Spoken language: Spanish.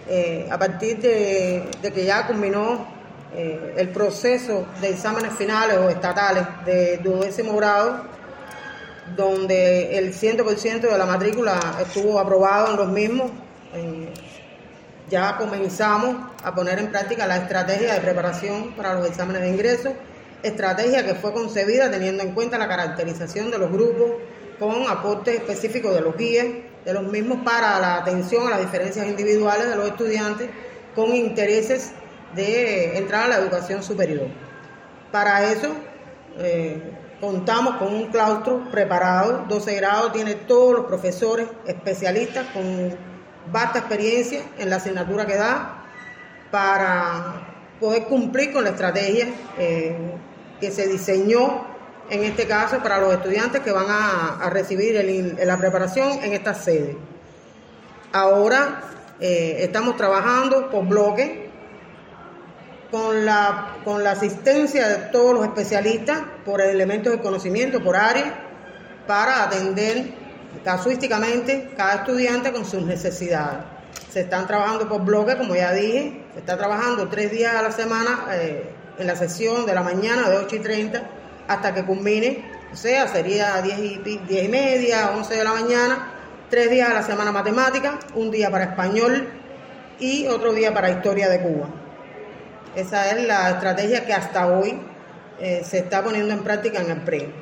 a partir de que ya culminó el proceso de exámenes finales o estatales de 12º grado, donde el 100% de la matrícula estuvo aprobado en los mismos, ya comenzamos a poner en práctica la estrategia de preparación para los exámenes de ingreso, estrategia que fue concebida teniendo en cuenta la caracterización de los grupos con aportes específicos de los guías de los mismos para la atención a las diferencias individuales de los estudiantes con intereses de entrar a la educación superior. Para eso contamos con un claustro preparado. 12 grado tiene todos los profesores especialistas con vasta experiencia en la asignatura que da para poder cumplir con la estrategia que se diseñó en este caso para los estudiantes que van a recibir la preparación en esta sede. Ahora estamos trabajando por bloque con la asistencia de todos los especialistas por elementos de conocimiento, por área, para atender casuísticamente cada estudiante con sus necesidades. Se están trabajando por bloque, como ya dije, se está trabajando 3 días a la semana en la sesión de la mañana de 8:30 hasta que culmine, o sea, sería 10:30, 11 de la mañana, 3 días a la semana matemática, un día para español y otro día para historia de Cuba. Esa es la estrategia que hasta hoy se está poniendo en práctica en el PRE.